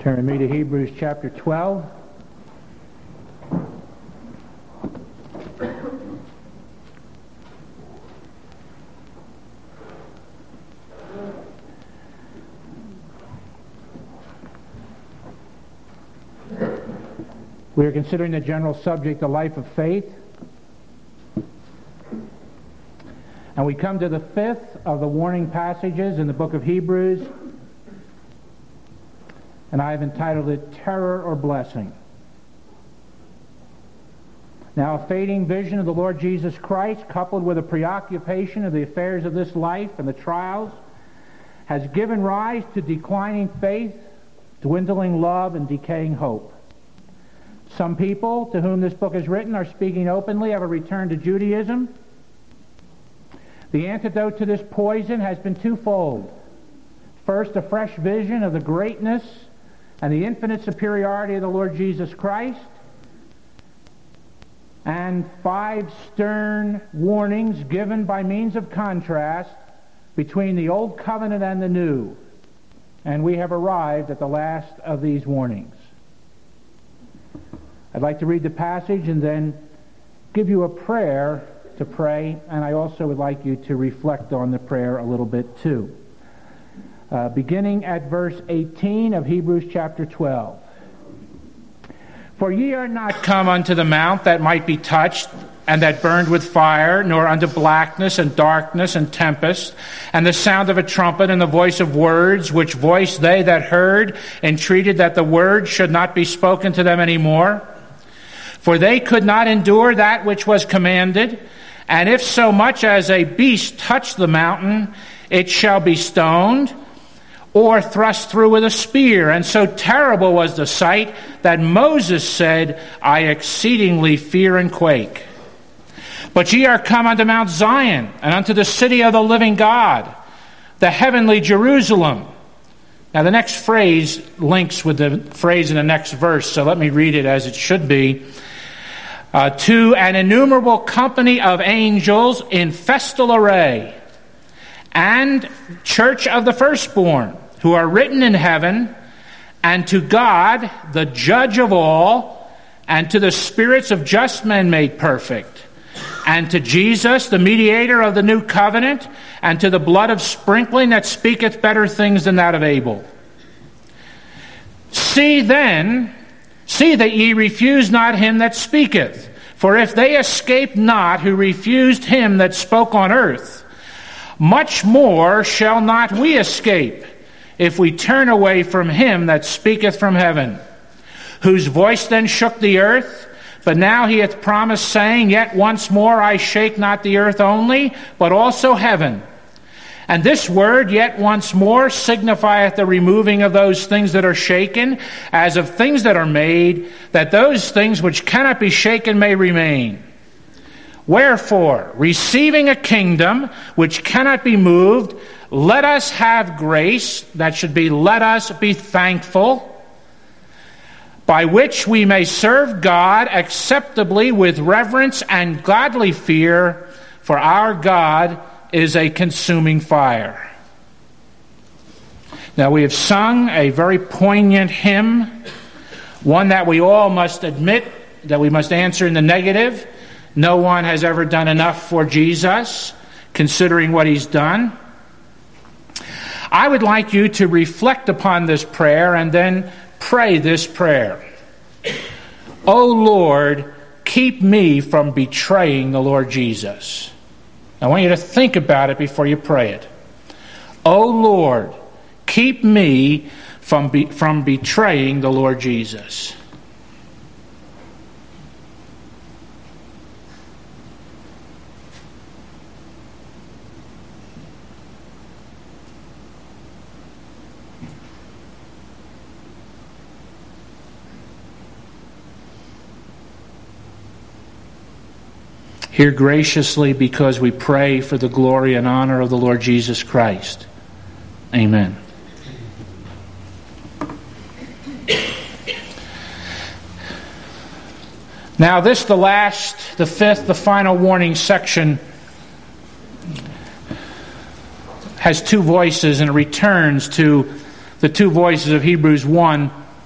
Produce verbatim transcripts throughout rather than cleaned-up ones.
Turn with me to Hebrews chapter twelve. We are considering the general subject, the life of faith. And we come to the fifth of the warning passages in the book of Hebrews. And I have entitled it, Terror or Blessing. Now, a fading vision of the Lord Jesus Christ, coupled with a preoccupation of the affairs of this life and the trials, has given rise to declining faith, dwindling love, and decaying hope. Some people to whom this book is written are speaking openly of a return to Judaism. The antidote to this poison has been twofold. First, a fresh vision of the greatness and the infinite superiority of the Lord Jesus Christ, and five stern warnings given by means of contrast between the old covenant and the new. And we have arrived at the last of these warnings. I'd like to read the passage and then give you a prayer to pray, and I also would like you to reflect on the prayer a little bit too. Uh, beginning at verse eighteen of Hebrews chapter twelve. For ye are not come unto the mount that might be touched, and that burned with fire, nor unto blackness and darkness and tempest, and the sound of a trumpet and the voice of words, which voice they that heard entreated that the word should not be spoken to them any more. For they could not endure that which was commanded, and if so much as a beast touch the mountain, it shall be stoned, or thrust through with a spear. And so terrible was the sight that Moses said, I exceedingly fear and quake. But ye are come unto Mount Zion, and unto the city of the living God, the heavenly Jerusalem. Now the next phrase links with the phrase in the next verse, so let me read it as it should be. Uh, to an innumerable company of angels in festal array, and church of the firstborn, who are written in heaven, and to God, the judge of all, and to the spirits of just men made perfect, and to Jesus, the mediator of the new covenant, and to the blood of sprinkling that speaketh better things than that of Abel. See then, see that ye refuse not him that speaketh. For if they escape not who refused him that spoke on earth, much more shall not we escape, if we turn away from him that speaketh from heaven, whose voice then shook the earth, but now he hath promised, saying, Yet once more I shake not the earth only, but also heaven. And this word, yet once more, signifieth the removing of those things that are shaken, as of things that are made, that those things which cannot be shaken may remain. Wherefore, receiving a kingdom which cannot be moved, let us have grace, that should be, let us be thankful, by which we may serve God acceptably with reverence and godly fear, for our God is a consuming fire. Now we have sung a very poignant hymn, one that we all must admit that we must answer in the negative. No one has ever done enough for Jesus, considering what he's done. I would like you to reflect upon this prayer and then pray this prayer. O Lord, keep me from betraying the Lord Jesus. I want you to think about it before you pray it. O Lord, keep me from, be, from betraying the Lord Jesus. Hear graciously, because we pray for the glory and honor of the Lord Jesus Christ. Amen. Now this, the last, the fifth, the final warning section, has two voices, and it returns to the two voices of Hebrews one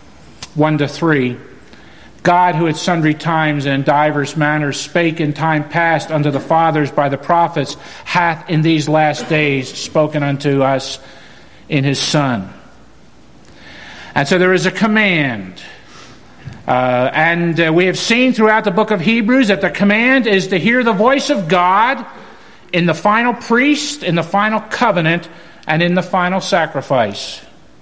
one to three. God, who at sundry times and in divers manners spake in time past unto the fathers by the prophets, hath in these last days spoken unto us in his Son. And so there is a command. Uh, and uh, we have seen throughout the book of Hebrews that the command is to hear the voice of God in the final priest, in the final covenant, and in the final sacrifice.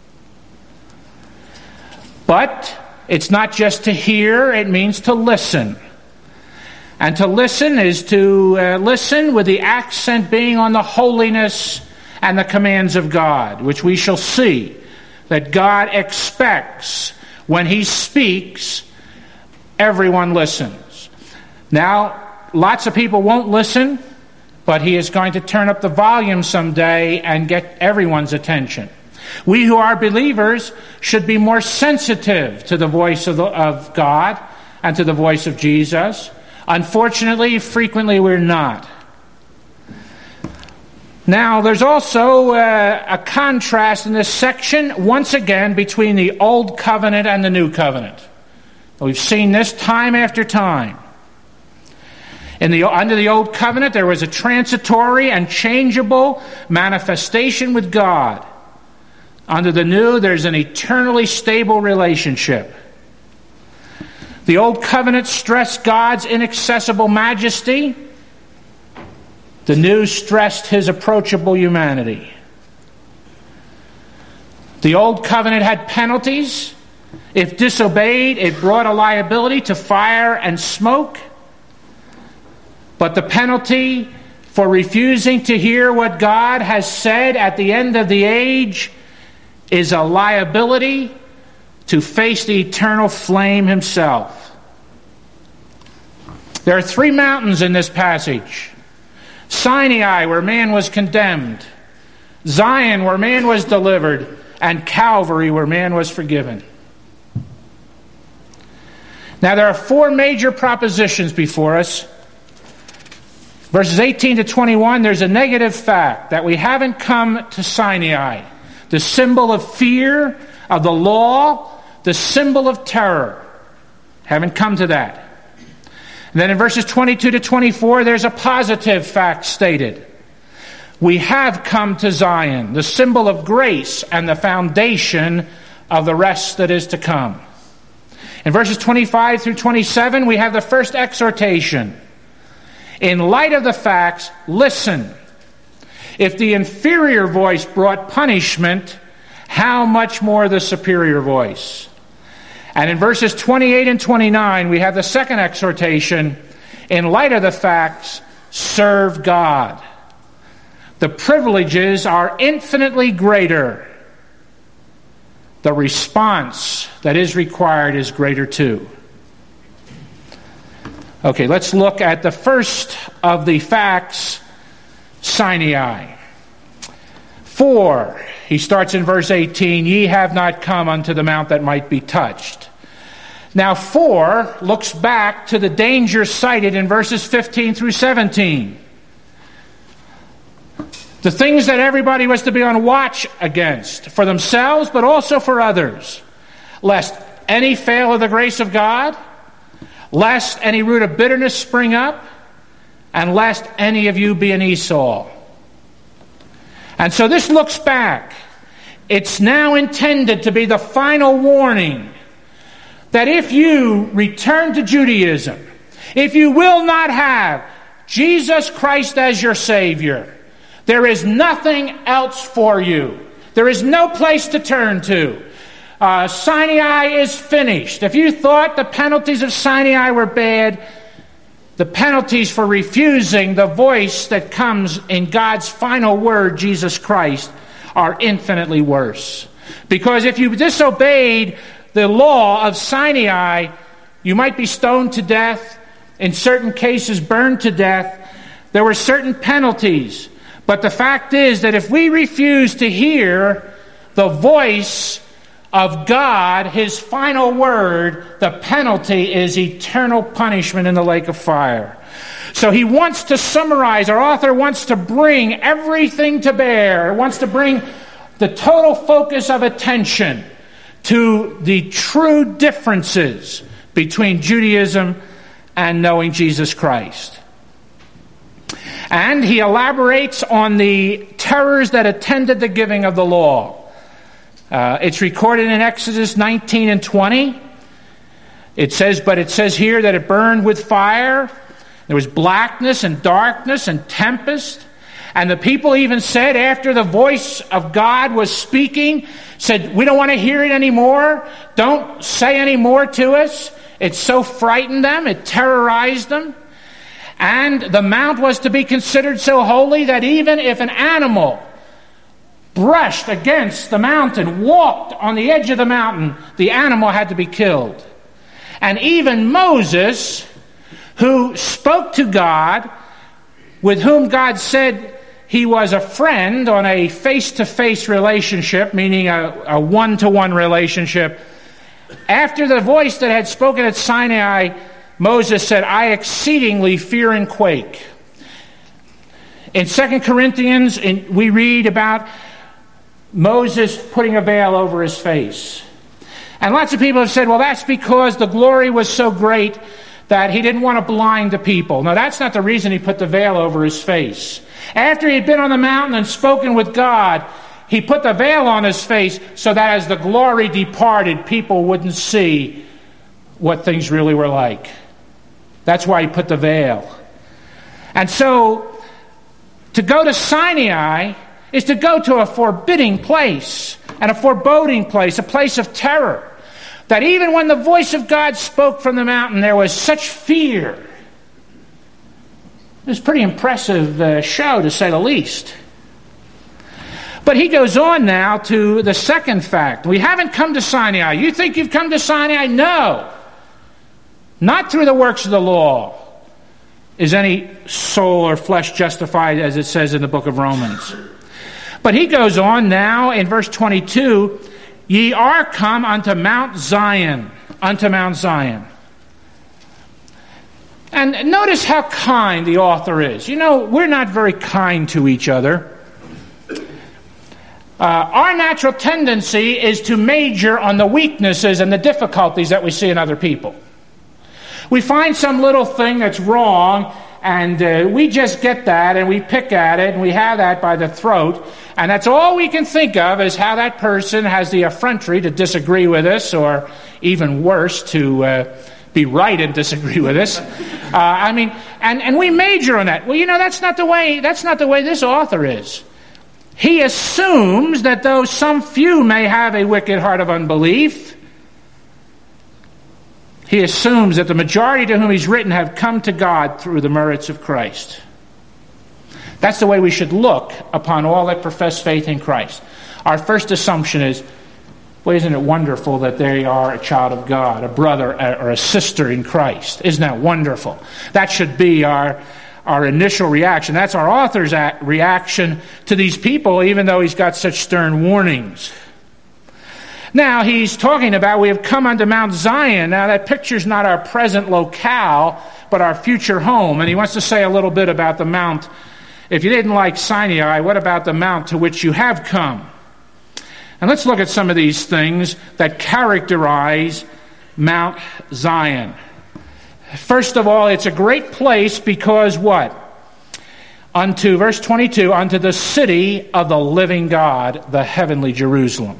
But it's not just to hear, it means to listen. And to listen is to uh, listen with the accent being on the holiness and the commands of God, which we shall see that God expects when he speaks, everyone listens. Now, lots of people won't listen, but he is going to turn up the volume someday and get everyone's attention. We who are believers should be more sensitive to the voice of, the, of God and to the voice of Jesus. Unfortunately, frequently we're not. Now, there's also uh, a contrast in this section, once again, between the Old Covenant and the New Covenant. We've seen this time after time. In the, under the Old Covenant, there was a transitory and changeable manifestation with God. Under the New, there's an eternally stable relationship. The Old Covenant stressed God's inaccessible majesty. The New stressed his approachable humanity. The Old Covenant had penalties. If disobeyed, it brought a liability to fire and smoke. But the penalty for refusing to hear what God has said at the end of the age is a liability to face the eternal flame himself. There are three mountains in this passage. Sinai, where man was condemned. Zion, where man was delivered. And Calvary, where man was forgiven. Now there are four major propositions before us. Verses eighteen to twenty-one, there's a negative fact that we haven't come to Sinai, the symbol of fear, of the law, the symbol of terror. Haven't come to that. And then in verses twenty-two to twenty-four, there's a positive fact stated. We have come to Zion, the symbol of grace and the foundation of the rest that is to come. In verses twenty-five through twenty-seven, we have the first exhortation. In light of the facts, listen. If the inferior voice brought punishment, how much more the superior voice? And in verses twenty-eight and twenty-nine, we have the second exhortation. In light of the facts, serve God. The privileges are infinitely greater. The response that is required is greater too. Okay, let's look at the first of the facts, Sinai. For, he starts in verse eighteen, ye have not come unto the mount that might be touched. Now, for looks back to the danger cited in verses fifteen through seventeen. The things that everybody was to be on watch against, for themselves, but also for others. Lest any fail of the grace of God, lest any root of bitterness spring up, and lest any of you be an Esau. And so this looks back. It's now intended to be the final warning that if you return to Judaism, if you will not have Jesus Christ as your Savior, there is nothing else for you. There is no place to turn to. Uh, Sinai is finished. If you thought the penalties of Sinai were bad, the penalties for refusing the voice that comes in God's final word, Jesus Christ, are infinitely worse. Because if you disobeyed the law of Sinai, you might be stoned to death, in certain cases burned to death. There were certain penalties. But the fact is that if we refuse to hear the voice of God, his final word, the penalty is eternal punishment in the lake of fire. So he wants to summarize, our author wants to bring everything to bear, wants to bring the total focus of attention to the true differences between Judaism and knowing Jesus Christ. And he elaborates on the terrors that attended the giving of the law. Uh, it's recorded in Exodus nineteen and twenty. It says, but it says here that it burned with fire. There was blackness and darkness and tempest. And the people even said, after the voice of God was speaking, said, we don't want to hear it anymore. Don't say any more to us. It so frightened them. It terrorized them. And the mount was to be considered so holy that even if an animal brushed against the mountain, walked on the edge of the mountain, the animal had to be killed. And even Moses, who spoke to God, with whom God said he was a friend on a face-to-face relationship, meaning a, a one-to-one relationship, after the voice that had spoken at Sinai, Moses said, I exceedingly fear and quake. In Second Corinthians, in, we read about Moses putting a veil over his face. And lots of people have said, well, that's because the glory was so great that he didn't want to blind the people. No, that's not the reason he put the veil over his face. After he had been on the mountain and spoken with God, he put the veil on his face so that as the glory departed, people wouldn't see what things really were like. That's why he put the veil. And so, to go to Sinai is to go to a forbidding place and a foreboding place, a place of terror. That even when the voice of God spoke from the mountain, there was such fear. It was a pretty impressive uh, show, to say the least. But he goes on now to the second fact. We haven't come to Sinai. You think you've come to Sinai? No. Not through the works of the law is any soul or flesh justified, as it says in the book of Romans. But he goes on now in verse twenty-two, ye are come unto Mount Zion, unto Mount Zion. And notice how kind the author is. You know, we're not very kind to each other. Uh, our natural tendency is to major on the weaknesses and the difficulties that we see in other people. We find some little thing that's wrong, and uh, we just get that, and we pick at it, and we have that by the throat, and that's all we can think of is how that person has the effrontery to disagree with us, or even worse, to uh, be right and disagree with us. Uh, I mean, and, and we major on that. Well, you know, that's not the way. That's not the way this author is. He assumes that though some few may have a wicked heart of unbelief, he assumes that the majority to whom he's written have come to God through the merits of Christ. That's the way we should look upon all that profess faith in Christ. Our first assumption is, well, isn't it wonderful that they are a child of God, a brother or a sister in Christ? Isn't that wonderful? That should be our, our initial reaction. That's our author's reaction to these people, even though he's got such stern warnings. Now, he's talking about we have come unto Mount Zion. Now, that picture's not our present locale, but our future home. And he wants to say a little bit about the mount. If you didn't like Sinai, what about the mount to which you have come? And let's look at some of these things that characterize Mount Zion. First of all, it's a great place because what? Unto, verse twenty-two, unto the city of the living God, the heavenly Jerusalem.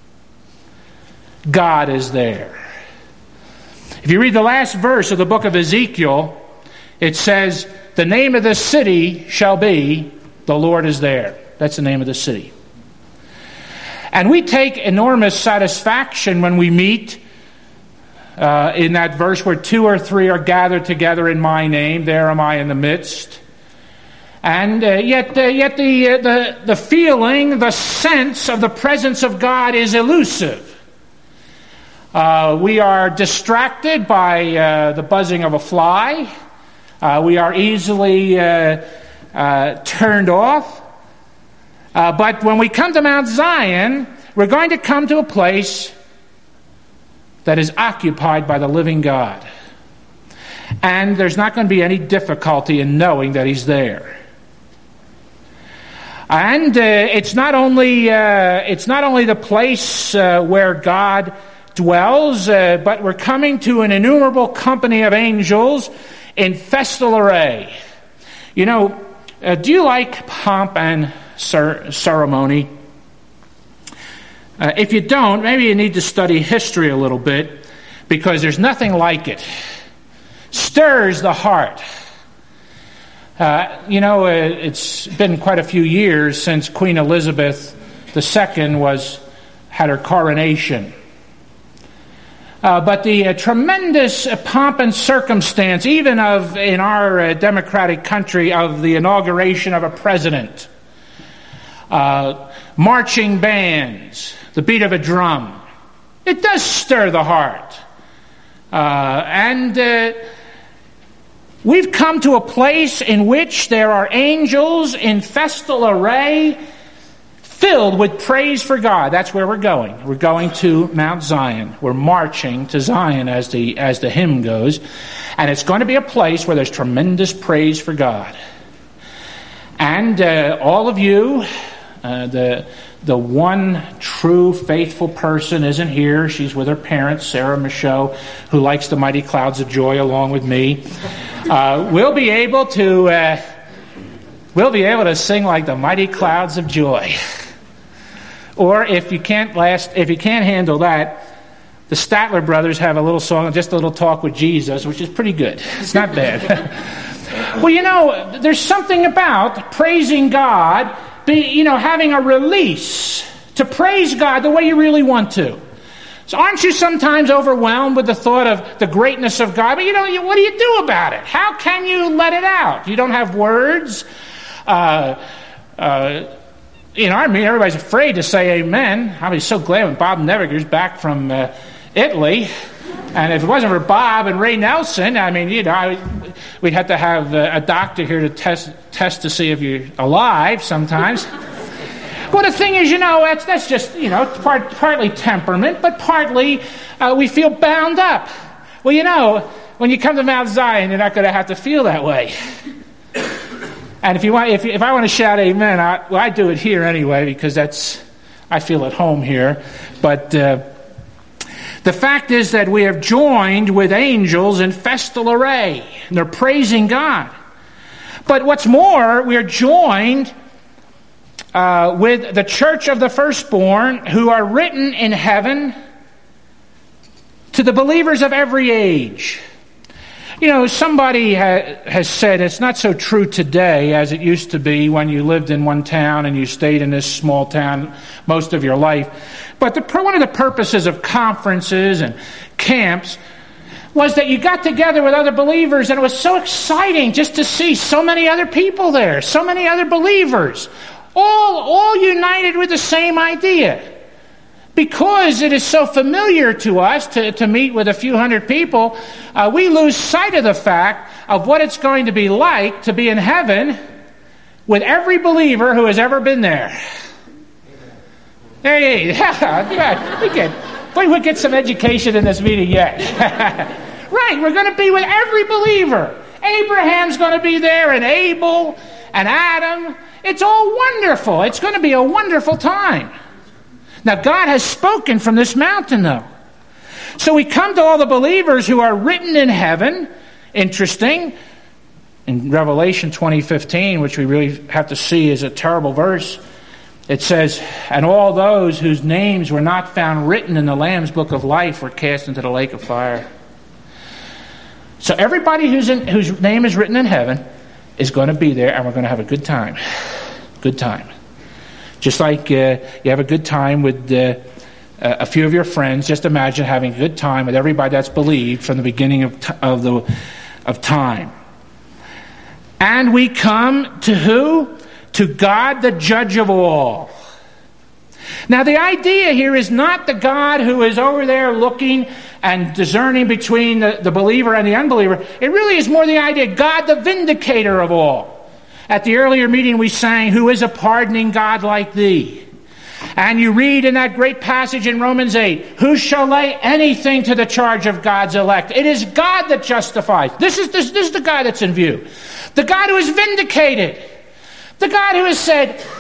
God is there. If you read the last verse of the book of Ezekiel, it says, the name of the city shall be, the Lord is there. That's the name of the city. And we take enormous satisfaction when we meet uh, in that verse where two or three are gathered together in my name, there am I in the midst. And uh, yet, uh, yet the, uh, the the feeling, the sense of the presence of God is elusive. Uh, we are distracted by uh, the buzzing of a fly. Uh, we are easily uh, uh, turned off. Uh, but when we come to Mount Zion, we're going to come to a place that is occupied by the living God. And there's not going to be any difficulty in knowing that He's there. And uh, it's not only uh, it's not only the place uh, where God dwells, uh, but we're coming to an innumerable company of angels in festal array. You know, uh, do you like pomp and cer- ceremony? Uh, if you don't, maybe you need to study history a little bit, because there's nothing like it. Stirs the heart. Uh, you know, uh, it's been quite a few years since Queen Elizabeth the Second was had her coronation. Uh, but the uh, tremendous uh, pomp and circumstance, even of in our uh, democratic country, of the inauguration of a president, uh, marching bands, the beat of a drum, it does stir the heart. Uh, and uh, we've come to a place in which there are angels in festal array, filled with praise for God. That's where we're going. We're going to Mount Zion. We're marching to Zion, as the as the hymn goes. And it's going to be a place where there's tremendous praise for God. And uh, all of you, uh, the the one true faithful person isn't here. She's with her parents, Sarah Michaud, who likes the Mighty Clouds of Joy along with me. Uh, we'll be able to uh, we'll be able to sing like the Mighty Clouds of Joy. Or if you can't last, if you can't handle that, the Statler brothers have a little song, just a little talk with Jesus, which is pretty good. It's not bad. Well, you know, there's something about praising God, be, you know, having a release to praise God the way you really want to. So aren't you sometimes overwhelmed with the thought of the greatness of God? But you know, you, what do you do about it? How can you let it out? You don't have words. Uh, uh, You know, I mean, everybody's afraid to say amen. I'll be so glad when Bob Neviger's back from uh, Italy. And if it wasn't for Bob and Ray Nelson, I mean, you know, I, we'd have to have uh, a doctor here to test test to see if you're alive sometimes. Well, the thing is, you know, that's, that's just, you know, part, partly temperament, but partly uh, we feel bound up. Well, you know, when you come to Mount Zion, you're not going to have to feel that way. And if you want, if if I want to shout amen, I, well, I do it here anyway, because that's, I feel at home here. But uh, the fact is that we have joined with angels in festal array, and they're praising God. But what's more, we are joined uh, with the church of the firstborn, who are written in heaven to the believers of every age. You know, somebody ha- has said it's not so true today as it used to be when you lived in one town and you stayed in this small town most of your life. But the, one of the purposes of conferences and camps was that you got together with other believers, and it was so exciting just to see so many other people there, so many other believers, all, all united with the same idea. Because it is so familiar to us to, to meet with a few hundred people, uh, we lose sight of the fact of what it's going to be like to be in heaven with every believer who has ever been there. Hey, yeah, we get, boy, we get some education in this meeting yet. Right, we're going to be with every believer. Abraham's going to be there, and Abel, and Adam. It's all wonderful. It's going to be a wonderful time. Now, God has spoken from this mountain, though. So we come to all the believers who are written in heaven. Interesting. In Revelation twenty fifteen, which we really have to see is a terrible verse, it says, "And all those whose names were not found written in the Lamb's book of life were cast into the lake of fire." So everybody who's in, whose name is written in heaven is going to be there, and we're going to have a good time. Good time. Just like uh, you have a good time with uh, a few of your friends, just imagine having a good time with everybody that's believed from the beginning of, t- of, the, of time. And we come to who? To God, the judge of all. Now, the idea here is not the God who is over there looking and discerning between the, the believer and the unbeliever. It really is more the idea, God, the vindicator of all. At the earlier meeting we sang, "Who is a pardoning God like thee?" And you read in that great passage in Romans eight, "Who shall lay anything to the charge of God's elect?" It is God that justifies. This is, this, this is the God that's in view. The God who is vindicated. The God who has said,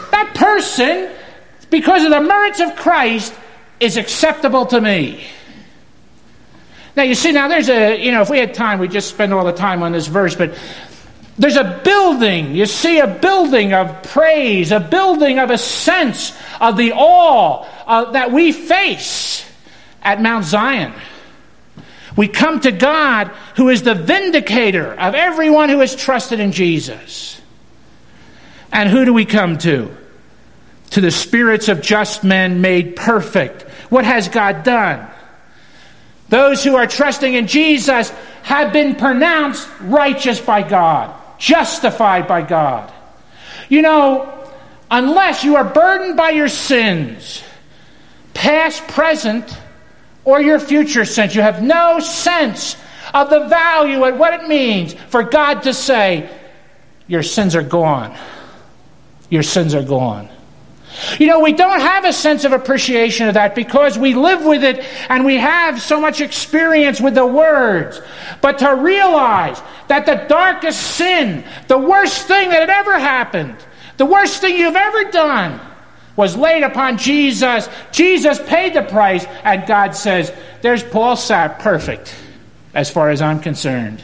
that person, because of the merits of Christ, is acceptable to me. Now, you see, now there's a, you know, if we had time, we'd just spend all the time on this verse, but there's a building, you see, a building of praise, a building of a sense of the awe uh, that we face at Mount Zion. We come to God, who is the vindicator of everyone who has trusted in Jesus. And who do we come to? To the spirits of just men made perfect. What has God done? Those who are trusting in Jesus have been pronounced righteous by God, justified by God. You know, unless you are burdened by your sins, past, present, or your future sins, you have no sense of the value and what it means for God to say, your sins are gone. Your sins are gone. You know, we don't have a sense of appreciation of that because we live with it and we have so much experience with the words. But to realize that the darkest sin, the worst thing that had ever happened, the worst thing you've ever done, was laid upon Jesus. Jesus paid the price, and God says, there's Paul Sapp, perfect, as far as I'm concerned.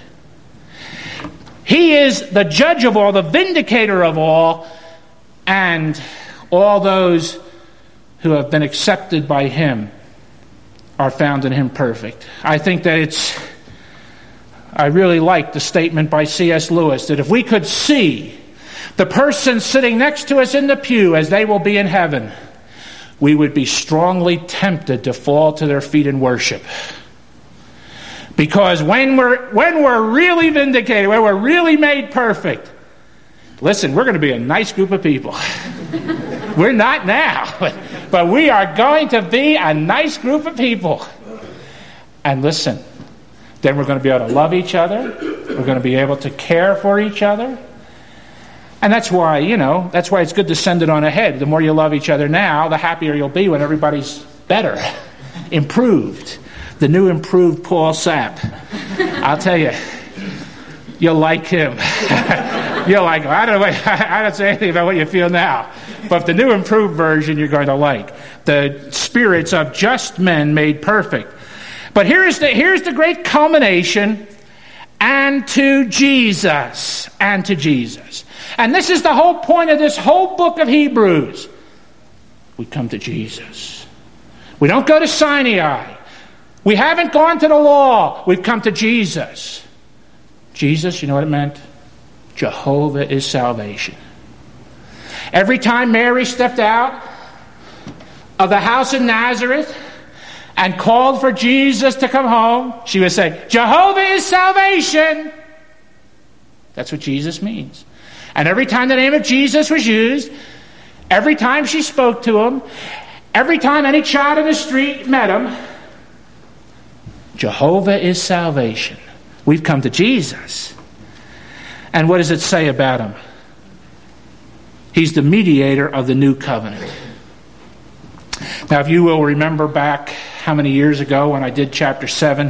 He is the judge of all, the vindicator of all, and all those who have been accepted by him are found in him perfect. I think that it's, I really like the statement by C S Lewis that if we could see the person sitting next to us in the pew as they will be in heaven, we would be strongly tempted to fall to their feet in worship. Because when we're, when we're really vindicated, when we're really made perfect, listen, we're going to be a nice group of people. We're not now, but, but we are going to be a nice group of people. And listen, then we're going to be able to love each other. We're going to be able to care for each other. And that's why, you know, that's why it's good to send it on ahead. The more you love each other now, the happier you'll be when everybody's better, improved. The new improved Paul Sapp. I'll tell you, you'll like him. You'll like him. I don't know. I don't say anything about what you feel now. But the new improved version you're going to like. The spirits of just men made perfect. But here's the, here's the great culmination. And to Jesus. And to Jesus. And this is the whole point of this whole book of Hebrews. We come to Jesus. We don't go to Sinai. We haven't gone to the law. We've come to Jesus. Jesus, you know what it meant? Jehovah is salvation. Every time Mary stepped out of the house in Nazareth and called for Jesus to come home, she would say, Jehovah is salvation. That's what Jesus means. And every time the name of Jesus was used, every time she spoke to him, every time any child in the street met him, Jehovah is salvation. We've come to Jesus. And what does it say about him? He's the mediator of the new covenant. Now, if you will remember back how many years ago when I did chapter seven,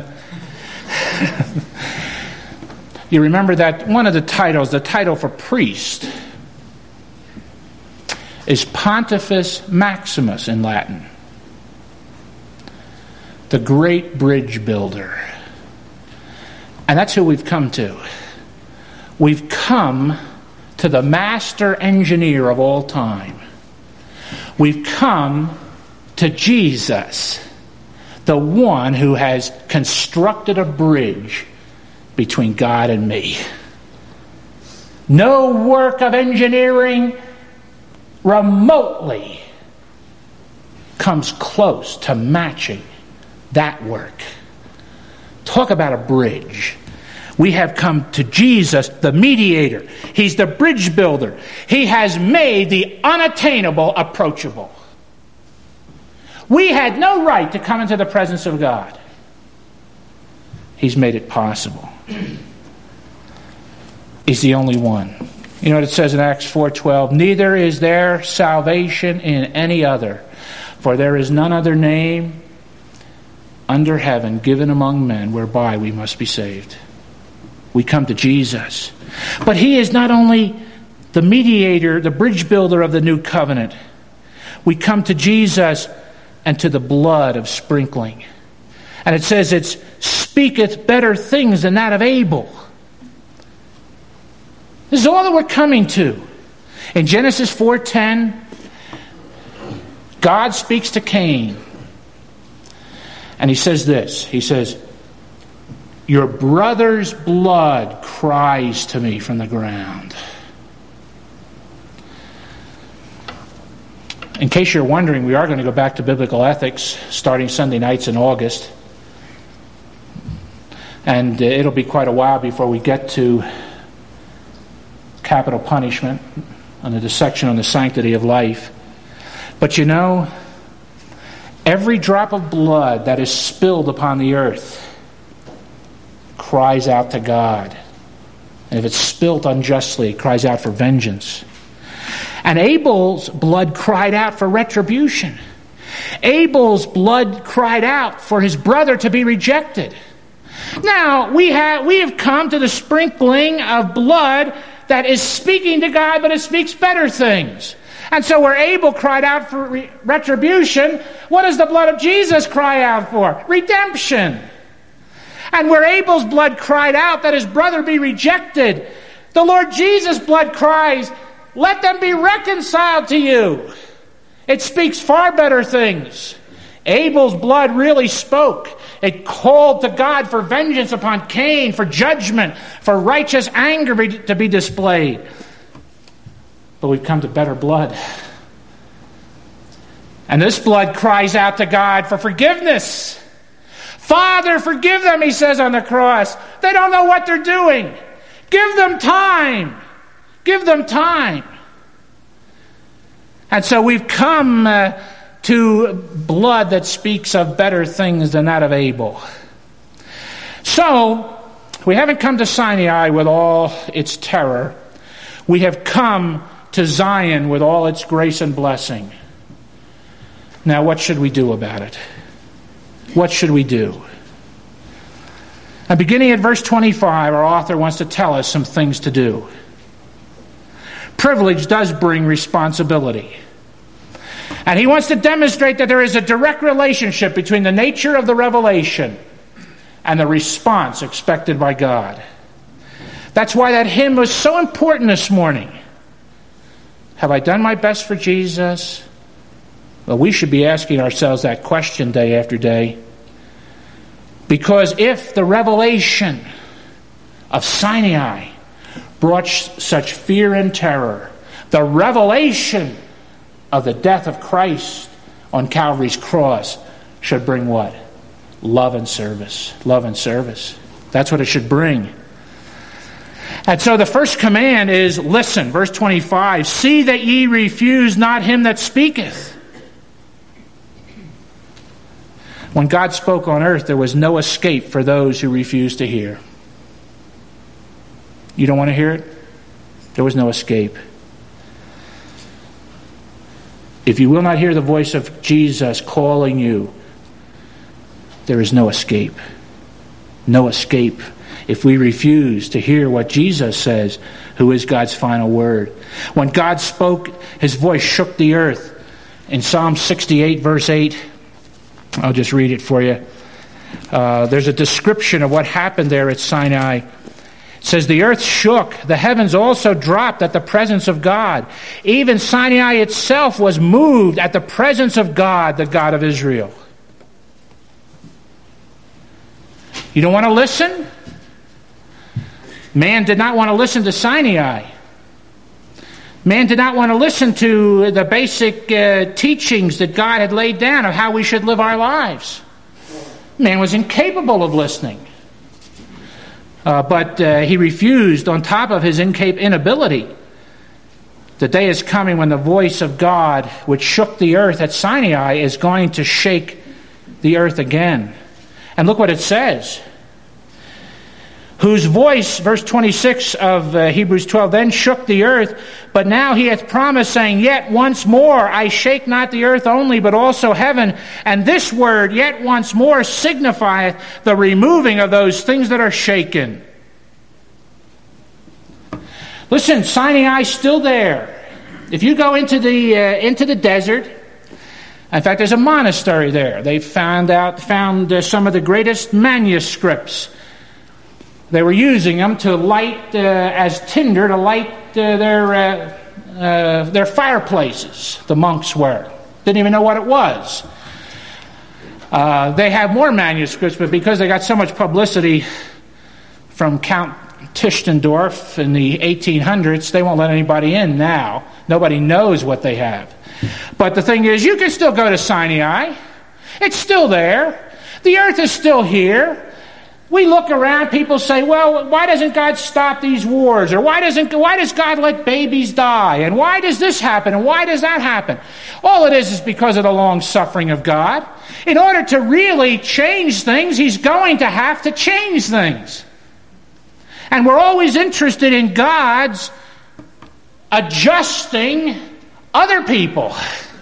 you remember that one of the titles, the title for priest, is Pontifex Maximus in Latin. The great bridge builder. And that's who we've come to. We've come to the master engineer of all time. We've come to Jesus, the one who has constructed a bridge between God and me. No work of engineering remotely comes close to matching that work. Talk about a bridge. We have come to Jesus, the mediator. He's the bridge builder. He has made the unattainable approachable. We had no right to come into the presence of God. He's made it possible. He's the only one. You know what it says in Acts four twelve? Neither is there salvation in any other, for there is none other name under heaven given among men whereby we must be saved. We come to Jesus. But he is not only the mediator, the bridge builder of the new covenant. We come to Jesus and to the blood of sprinkling. And it says it speaketh better things than that of Abel. This is all that we're coming to. In Genesis four ten, God speaks to Cain. And he says this. He says, your brother's blood cries to me from the ground. In case you're wondering, we are going to go back to biblical ethics starting Sunday nights in August. And uh, it'll be quite a while before we get to capital punishment under the section on the sanctity of life. But you know, every drop of blood that is spilled upon the earth cries out to God. And if it's spilt unjustly, it cries out for vengeance. And Abel's blood cried out for retribution. Abel's blood cried out for his brother to be rejected. Now, we have, we have come to the sprinkling of blood that is speaking to God, but it speaks better things. And so where Abel cried out for re- retribution, what does the blood of Jesus cry out for? Redemption. And where Abel's blood cried out that his brother be rejected, the Lord Jesus' blood cries, let them be reconciled to you. It speaks far better things. Abel's blood really spoke. It called to God for vengeance upon Cain, for judgment, for righteous anger be, to be displayed. But we've come to better blood. And this blood cries out to God for forgiveness. Father, forgive them, he says on the cross. They don't know what they're doing. Give them time. Give them time. And so we've come uh, to blood that speaks of better things than that of Abel. So, we haven't come to Sinai with all its terror. We have come to Zion with all its grace and blessing. Now, what should we do about it? What should we do? And beginning at verse twenty-five, our author wants to tell us some things to do. Privilege does bring responsibility. And he wants to demonstrate that there is a direct relationship between the nature of the revelation and the response expected by God. That's why that hymn was so important this morning. Have I done my best for Jesus? Well, we should be asking ourselves that question day after day. Because if the revelation of Sinai brought such fear and terror, the revelation of the death of Christ on Calvary's cross should bring what? Love and service. Love and service. That's what it should bring. And so the first command is listen. Verse twenty-five, see that ye refuse not him that speaketh. When God spoke on earth, there was no escape for those who refused to hear. You don't want to hear it? There was no escape. If you will not hear the voice of Jesus calling you, there is no escape. No escape. If we refuse to hear what Jesus says, who is God's final word. When God spoke, his voice shook the earth. In Psalm sixty-eight, verse eight, I'll just read it for you. Uh, there's a description of what happened there at Sinai. It says, the earth shook, the heavens also dropped at the presence of God. Even Sinai itself was moved at the presence of God, the God of Israel. You don't want to listen? Man did not want to listen to Sinai. Man did not want to listen to the basic uh, teachings that God had laid down of how we should live our lives. Man was incapable of listening. Uh, but uh, he refused on top of his incap- inability. The day is coming when the voice of God, which shook the earth at Sinai, is going to shake the earth again. And look what it says. Whose voice, verse twenty-six of uh, Hebrews twelve, then shook the earth, but now he hath promised, saying, yet once more I shake not the earth only, but also heaven. And this word, yet once more, signifieth the removing of those things that are shaken. Listen, Sinai's still there. If you go into the uh, into the desert, in fact, there's a monastery there. They found out found uh, some of the greatest manuscripts. They were using them to light uh, as tinder to light uh, their uh, uh, their fireplaces. The monks were didn't even know what it was. Uh, they have more manuscripts, but because they got so much publicity from Count Tischendorf in the eighteen hundreds, they won't let anybody in now. Nobody knows what they have. But the thing is, you can still go to Sinai. It's still there. The earth is still here. We look around, people say, well, why doesn't God stop these wars? Or why doesn't why does God let babies die? And why does this happen? And why does that happen? All it is is because of the long suffering of God. In order to really change things, He's going to have to change things. And we're always interested in God's adjusting other people.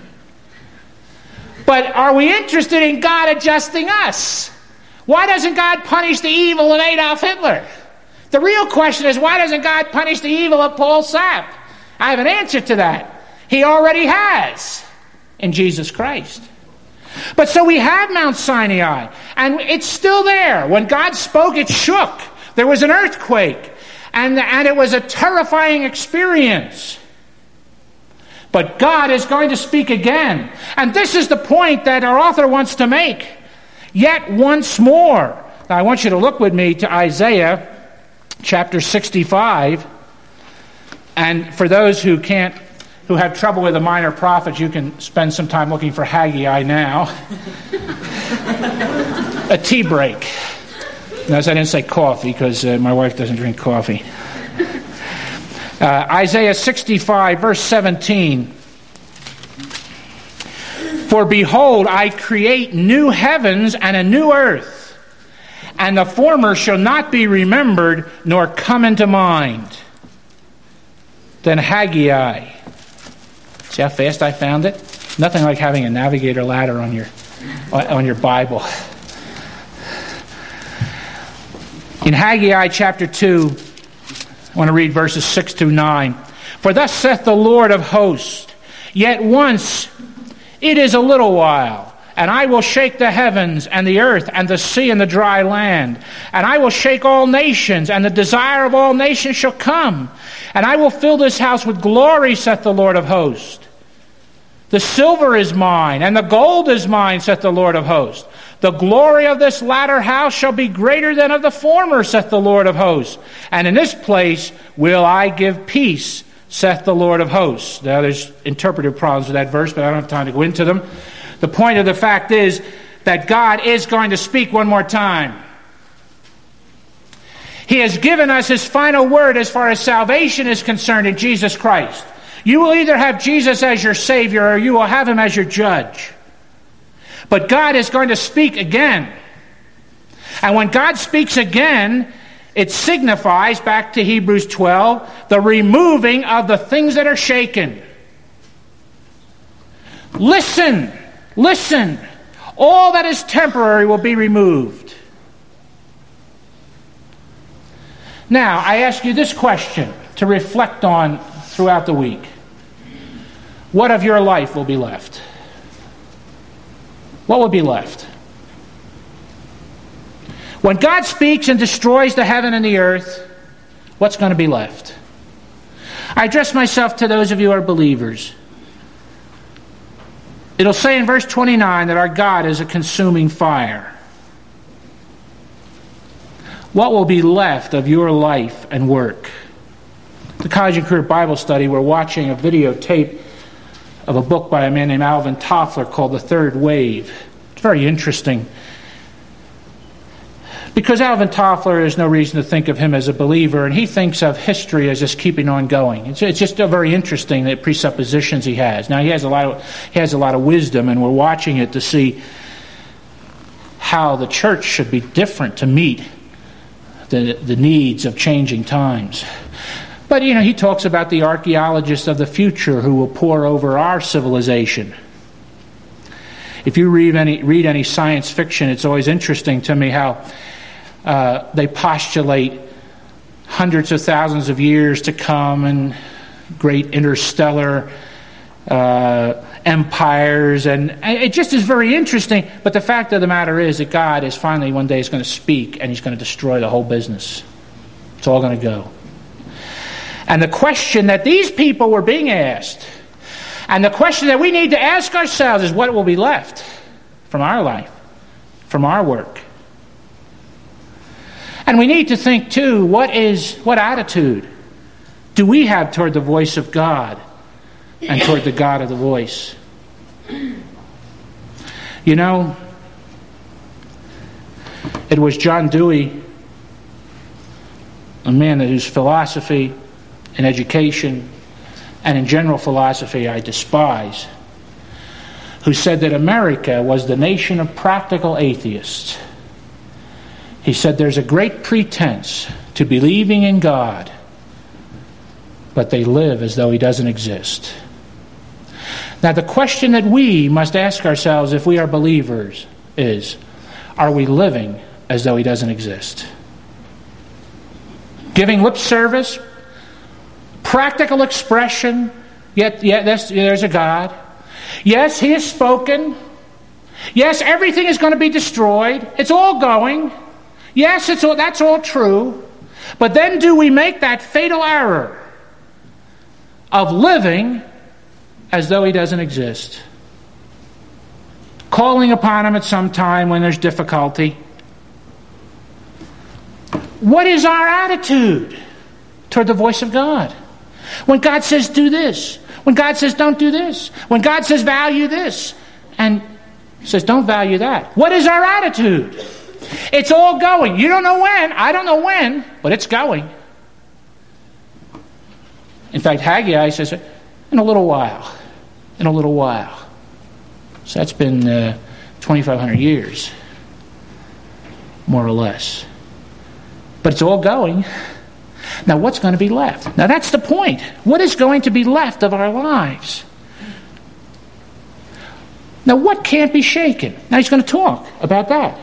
But are we interested in God adjusting us? Why doesn't God punish the evil in Adolf Hitler? The real question is, why doesn't God punish the evil of Paul Sapp? I have an answer to that. He already has in Jesus Christ. But so we have Mount Sinai, and it's still there. When God spoke, it shook. There was an earthquake, and, and it was a terrifying experience. But God is going to speak again. And this is the point that our author wants to make. Yet once more. Now I want you to look with me to Isaiah chapter sixty-five. And for those who can't, who have trouble with the minor prophets, you can spend some time looking for Haggai now. A tea break. Notice I didn't say coffee because uh, my wife doesn't drink coffee. Uh, Isaiah sixty-five, verse seventeen. For behold, I create new heavens and a new earth, and the former shall not be remembered, nor come into mind. Then Haggai. See how fast I found it? Nothing like having a navigator ladder on your on your Bible. In Haggai chapter two, I want to read verses six through nine. For thus saith the Lord of hosts, yet once it is a little while, and I will shake the heavens and the earth and the sea and the dry land. And I will shake all nations, and the desire of all nations shall come. And I will fill this house with glory, saith the Lord of hosts. The silver is mine, and the gold is mine, saith the Lord of hosts. The glory of this latter house shall be greater than of the former, saith the Lord of hosts. And in this place will I give peace, saith the Lord of hosts. Now there's interpretive problems with that verse, but I don't have time to go into them. The point of the fact is that God is going to speak one more time. He has given us His final word as far as salvation is concerned in Jesus Christ. You will either have Jesus as your Savior or you will have Him as your judge. But God is going to speak again. And when God speaks again, it signifies, back to Hebrews twelve, the removing of the things that are shaken. Listen, listen. All that is temporary will be removed. Now, I ask you this question to reflect on throughout the week. What of your life will be left? What will be left? When God speaks and destroys the heaven and the earth, what's going to be left? I address myself to those of you who are believers. It'll say in verse twenty-nine that our God is a consuming fire. What will be left of your life and work? The College and Career Bible Study, we're watching a videotape of a book by a man named Alvin Toffler called The Third Wave. It's very interesting. Because Alvin Toffler, there's no reason to think of him as a believer, and he thinks of history as just keeping on going. It's, it's just a very interesting the presuppositions he has. Now he has a lot of he has a lot of wisdom, and we're watching it to see how the church should be different to meet the the needs of changing times. But you know, he talks about the archaeologists of the future who will pore over our civilization. If you read any read any science fiction, it's always interesting to me how Uh, they postulate hundreds of thousands of years to come and great interstellar uh, empires, and it just is very interesting. But the fact of the matter is that God is finally one day is going to speak, and He's going to destroy the whole business. It's all going to go. And the question that these people were being asked, and the question that we need to ask ourselves, is what will be left from our life, from our work? And we need to think too, what is what attitude do we have toward the voice of God and toward the God of the voice? You know, it was John Dewey, a man whose philosophy and education and in general philosophy I despise, who said that America was the nation of practical atheists. He said there's a great pretense to believing in God, but they live as though He doesn't exist. Now the question that we must ask ourselves if we are believers is, are we living as though He doesn't exist? Giving lip service, practical expression, yet, yet there's a God. Yes, He has spoken. Yes, everything is going to be destroyed. It's all going. Yes, it's all, that's all true. But then do we make that fatal error of living as though He doesn't exist? Calling upon Him at some time when there's difficulty. What is our attitude toward the voice of God? When God says do this, when God says don't do this, when God says value this, and says don't value that. What is our attitude? It's all going. You don't know when, I don't know when, but it's going. In fact, Haggai says, in a little while, in a little while. So that's been uh, twenty-five hundred years, more or less. But it's all going. Now what's going to be left? Now that's the point. What is going to be left of our lives? Now what can't be shaken? Now he's going to talk about that.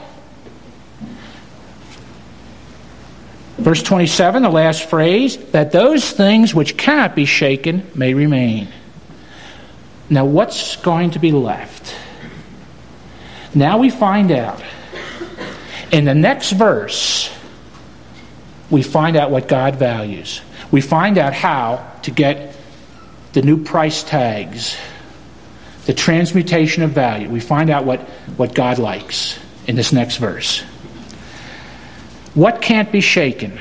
Verse twenty-seven, the last phrase, that those things which cannot be shaken may remain. Now what's going to be left? Now we find out. In the next verse, we find out what God values. We find out how to get the new price tags, the transmutation of value. We find out what, what God likes in this next verse. What can't be shaken?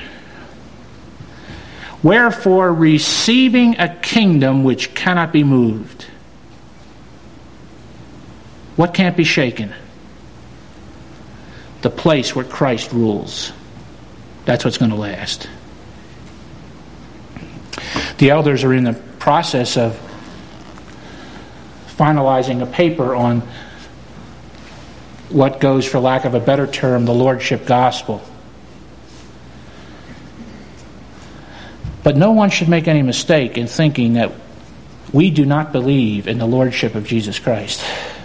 Wherefore, receiving a kingdom which cannot be moved. What can't be shaken? The place where Christ rules. That's what's going to last. The elders are in the process of finalizing a paper on what goes, for lack of a better term, the Lordship Gospel. But no one should make any mistake in thinking that we do not believe in the Lordship of Jesus Christ.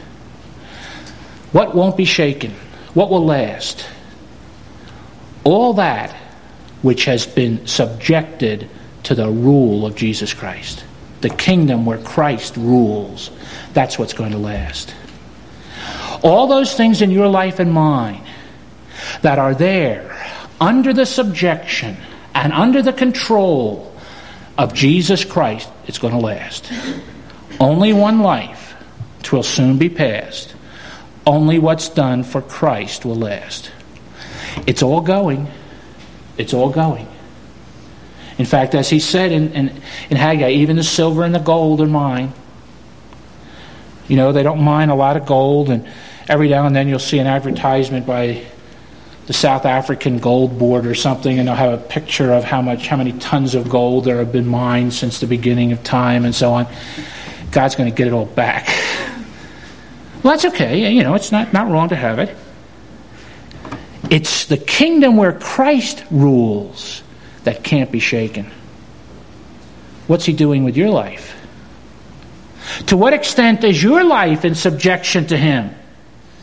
What won't be shaken? What will last? All that which has been subjected to the rule of Jesus Christ. The kingdom where Christ rules. That's what's going to last. All those things in your life and mine that are there under the subjection and under the control of Jesus Christ, it's going to last. Only one life, 'twill soon be past. Only what's done for Christ will last. It's all going. It's all going. In fact, as he said in, in, in Haggai, even the silver and the gold are mine. You know, they don't mine a lot of gold, and every now and then you'll see an advertisement by the South African Gold Board or something, and they'll have a picture of how much, how many tons of gold there have been mined since the beginning of time and so on. God's going to get it all back. Well, that's okay. You know, it's not, not wrong to have it. It's the kingdom where Christ rules that can't be shaken. What's He doing with your life? To what extent is your life in subjection to Him?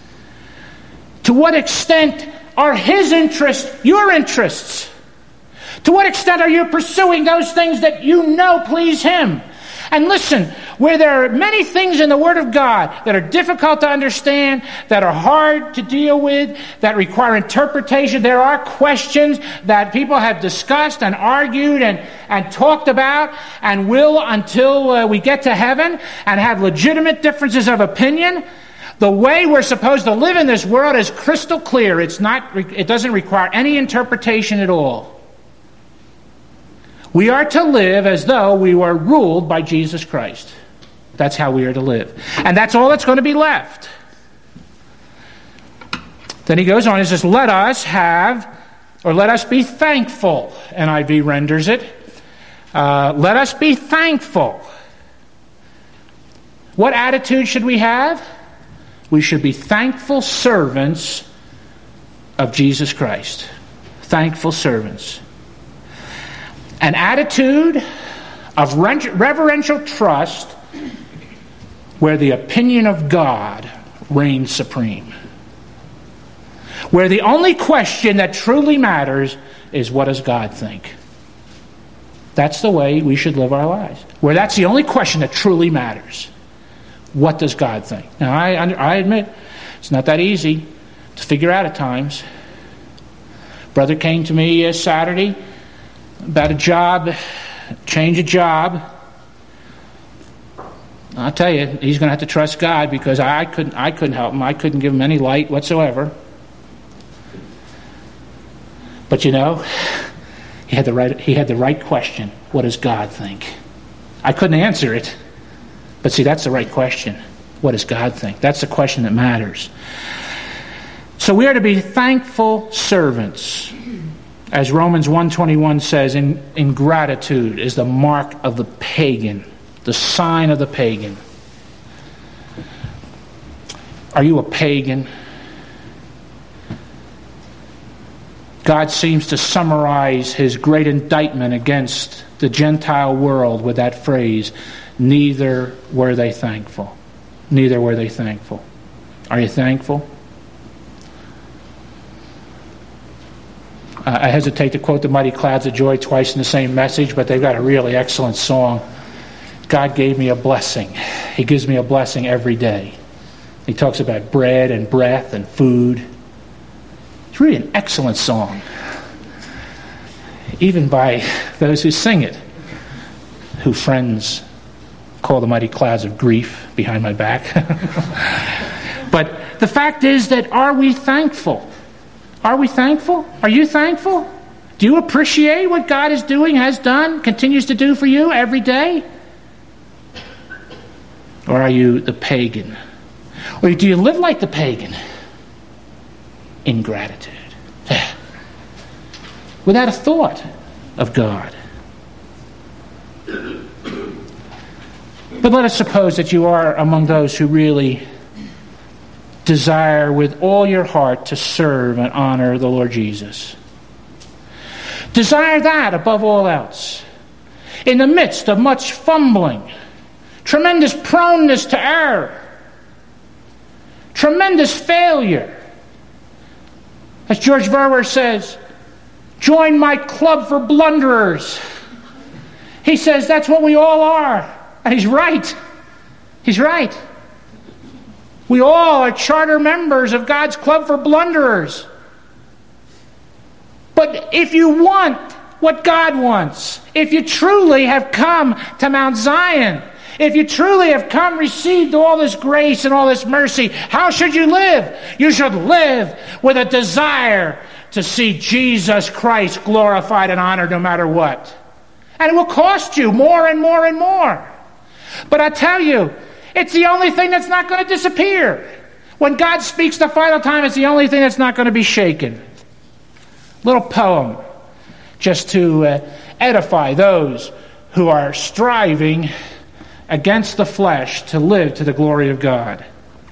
To what extent are His interests your interests? To what extent are you pursuing those things that you know please Him? And listen, where there are many things in the Word of God that are difficult to understand, that are hard to deal with, that require interpretation, there are questions that people have discussed and argued and, and talked about and will until uh, we get to heaven and have legitimate differences of opinion. The way we're supposed to live in this world is crystal clear. It's not, it doesn't require any interpretation at all. We are to live as though we were ruled by Jesus Christ. That's how we are to live. And that's all that's going to be left. Then he goes on, he says, let us have, or let us be thankful. N I V renders it. Uh, let us be thankful. What attitude should we have? We should be thankful servants of Jesus Christ. Thankful servants. An attitude of reverential trust where the opinion of God reigns supreme. Where the only question that truly matters is, what does God think? That's the way we should live our lives. Where that's the only question that truly matters. What does God think? Now, I, I admit, it's not that easy to figure out at times. Brother came to me uh, Saturday about a job, change a job. I'll tell you, he's going to have to trust God, because I couldn't I couldn't help him. I couldn't give him any light whatsoever. But you know, he had the right he had the right question. What does God think? I couldn't answer it. But see, that's the right question. What does God think? That's the question that matters. So we are to be thankful servants. As Romans one twenty-one says, in, ingratitude is the mark of the pagan, the sign of the pagan. Are you a pagan? God seems to summarize His great indictment against the Gentile world with that phrase, neither were they thankful. Neither were they thankful. Are you thankful? I hesitate to quote the Mighty Clouds of Joy twice in the same message, but they've got a really excellent song. God gave me a blessing. He gives me a blessing every day. He talks about bread and breath and food. It's really an excellent song, even by those who sing it, who friends call the Mighty Clouds of Grief behind my back. But the fact is that, are we thankful? Are we thankful? Are you thankful? Do you appreciate what God is doing, has done, continues to do for you every day? Or are you the pagan? Or do you live like the pagan? Ingratitude. Without a thought of God. But let us suppose that you are among those who really desire with all your heart to serve and honor the Lord Jesus. Desire that above all else. In the midst of much fumbling, tremendous proneness to error, tremendous failure. As George Verwer says, join my club for blunderers. He says that's what we all are. And he's right. He's right. We all are charter members of God's Club for Blunderers. But if you want what God wants, if you truly have come to Mount Zion, if you truly have come, received all this grace and all this mercy, how should you live? You should live with a desire to see Jesus Christ glorified and honored no matter what. And it will cost you more and more and more. But I tell you, it's the only thing that's not going to disappear. When God speaks the final time, it's the only thing that's not going to be shaken. Little poem just to uh, edify those who are striving against the flesh to live to the glory of God.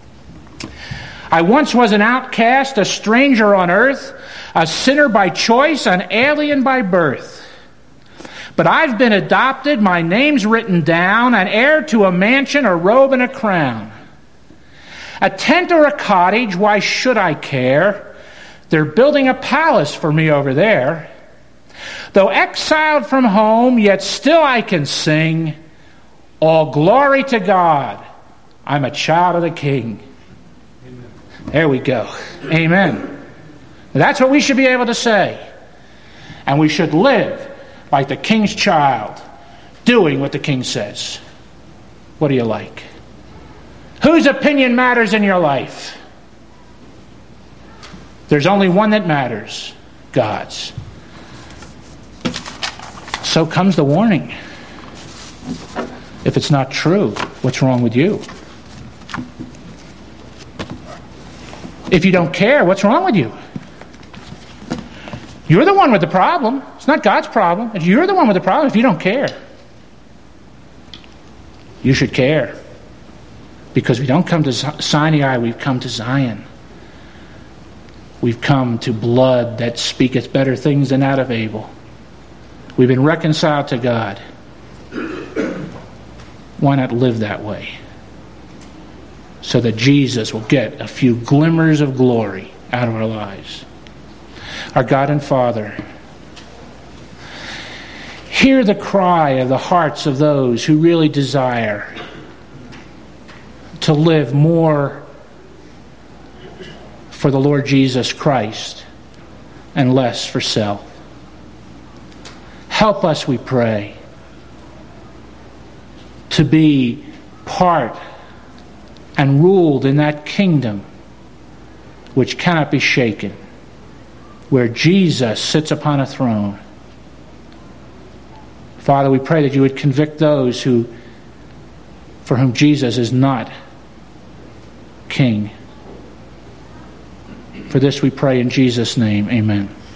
I once was an outcast, a stranger on earth, a sinner by choice, an alien by birth. But I've been adopted, my name's written down, an heir to a mansion, a robe, and a crown. A tent or a cottage, why should I care? They're building a palace for me over there. Though exiled from home, yet still I can sing, all glory to God. I'm a child of the King. Amen. There we go. Amen. That's what we should be able to say. And we should live like the King's child, doing what the King says. What do you like? Whose opinion matters in your life? There's only one that matters, God's. So comes the warning. If it's not true, what's wrong with you? If you don't care, what's wrong with you? You're the one with the problem. It's not God's problem. You're the one with the problem if you don't care. You should care. Because we don't come to Sinai, we've come to Zion. We've come to blood that speaketh better things than that of Abel. We've been reconciled to God. Why not live that way? So that Jesus will get a few glimmers of glory out of our lives. Our God and Father, hear the cry of the hearts of those who really desire to live more for the Lord Jesus Christ and less for self. Help us, we pray, to be part and ruled in that kingdom which cannot be shaken, where Jesus sits upon a throne. Father, we pray that you would convict those who, for whom Jesus is not King. For this we pray in Jesus' name, amen.